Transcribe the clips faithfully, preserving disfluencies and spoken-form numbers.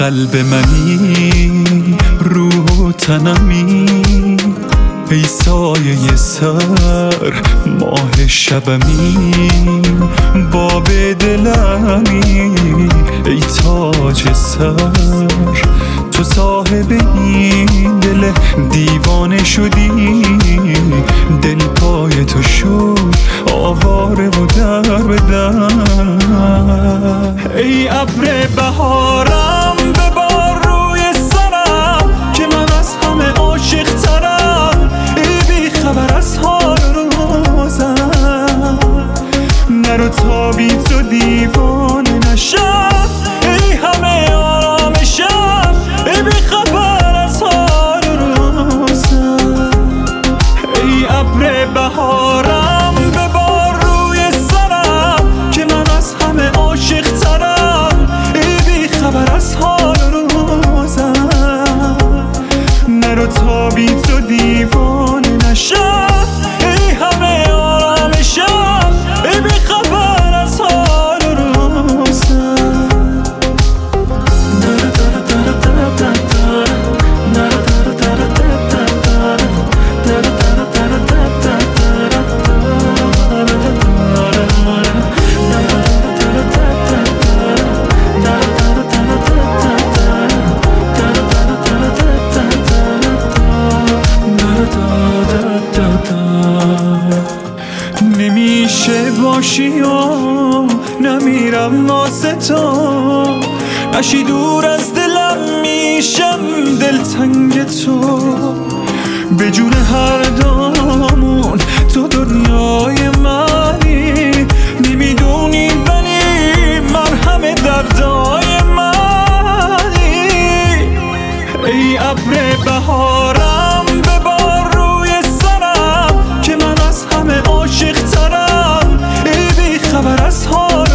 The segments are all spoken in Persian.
قلب منی، روح و تنمی، ای سایه سر ماه شبمی، باب دلمی، ای تاج سر، تو صاحب این دل دیوانه شدی، دل پای تو شد آواره و در به در. ای ابر بهارم ببار روی سرم که من از همه عاشق ترم، ای بی خبر از حال روزم، نرو تا بی تو دیوانه نشم، ای همه آرامشم، ای بی خبر از حال روزم. ای ابر بهارم ببار روی سرم که من از همه عاشق ترم، ای بی خبر از حال روزم، نرو تا بی تو دیوانه نشم، ای همه آرامشم، ای بی خبر از حال روزم. نمیشه باشی و نمیرم واسه تو، نشی دور از دلم میشم دلتنگ تو، به جون هر دومون تو دنیای منی، نمیدونی ولی مرهم دردای منی. ای ابر بهارم ببار روی سرم که من از همه عاشق ترم، ای بی خبر از حال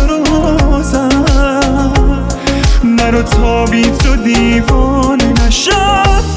روزم، نرو تا بی تو دیوانه نشم،